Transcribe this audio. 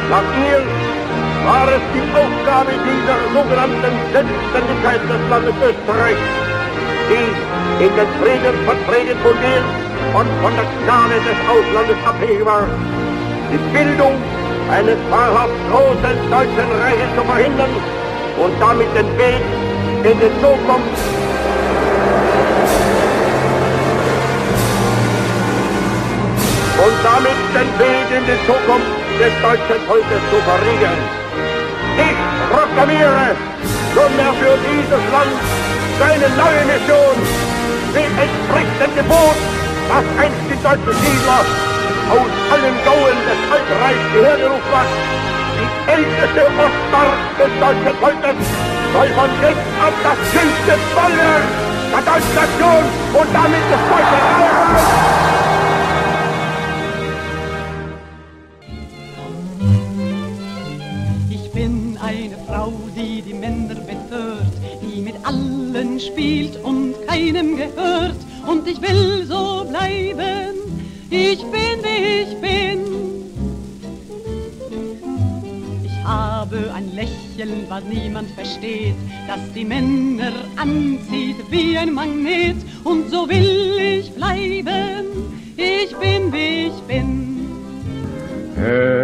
Nach mir war es die Aufgabe dieser sogenannten Selbstständigkeit des Landes Österreich, die in den Friedensverträgen fundiert und von der Gnade des Auslandes abhängig war, die Bildung eines wahrhaft großen deutschen Reiches zu verhindern und damit den Weg in die Zukunft des deutschen Volkes zu verriegeln. Ich proklamiere nunmehr für dieses Land seine neue Mission. Sie entspricht dem Gebot, das einst die deutschen Siedler aus allen Gauen des Altreichs hergerufen hat. Die älteste Ostmark des deutschen Volkes soll von jetzt ab das jüngste Bollwerk der deutschen Nation und damit des deutschen Reiches. Eine Frau, die die Männer betört, die mit allen spielt und keinem gehört. Und ich will so bleiben, ich bin, wie ich bin. Ich habe ein Lächeln, was niemand versteht, das die Männer anzieht wie ein Magnet. Und so will ich bleiben, ich bin, wie ich bin.